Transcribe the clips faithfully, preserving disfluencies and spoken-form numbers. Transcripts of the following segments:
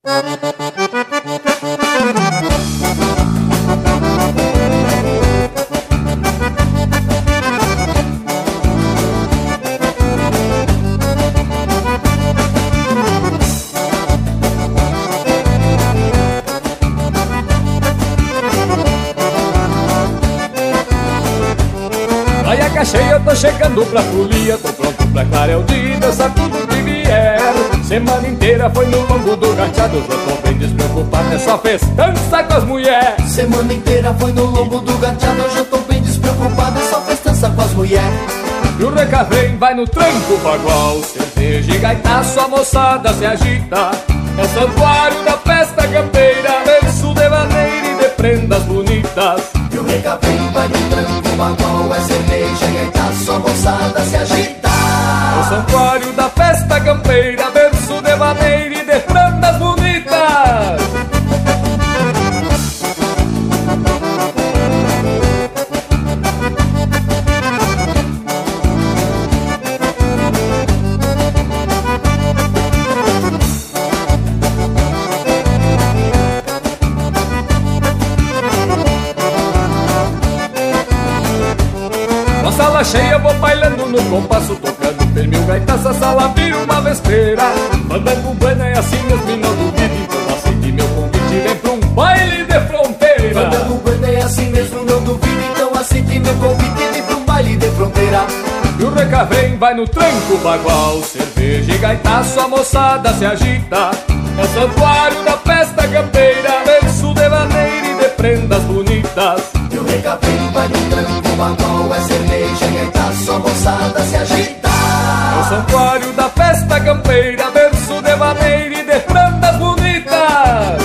Cheia, eu tô chegando pra folia, tô pronto pra clarear o dia, dançar tudo que vier. Semana inteira foi no longo do gateado, eu tô bem despreocupado, é só festança com as mulheres. Semana inteira foi no longo do gateado, hoje eu tô bem despreocupado, é só festança com as mulheres. E o recavém vai no tranco bagual, cerveja e gaitaço, a moçada se agita. É o santuário da festa campeira, verso de vaneira e de prendas bonitas. E o recavém vai no tranco bagual, é cerveja e gaitaço, a moçada se agita. É o santuário da festa campeira, verso de vaneira e de prendas bonitas. Sala cheia, vou bailando no compasso, tocando pernil, gaitaça, sala vira uma vespeira. Fandango bueno é assim mesmo e não duvide, então aceite meu convite, vem pra um baile de fronteira. Fandango bueno é assim mesmo, não duvide, então aceite meu convite, vem pra um baile de fronteira. E o recavém vai no tranco bagual, cerveja e gaitaço, a moçada se agita. É o santuário da festa campeira, verso de vaneira e de prendas bonitas. E o recavém vai no tranco bagual, é cerveja e gaitaço, a moçada se agita. É o santuário da festa campeira, verso de vaneira e de prendas bonitas.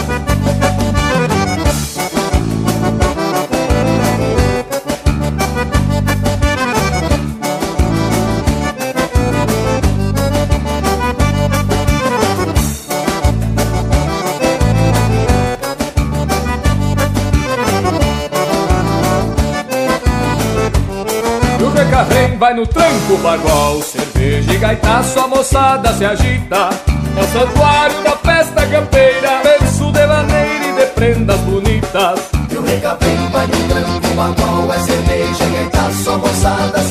Recavém vai no tranco bagual, cerveja e gaitaço, a moçada se agita. É o santuário da festa campeira, verso de vaneira e de prendas bonitas. E o recavém vai no tranco bagual, é cerveja e gaitaço, a moçada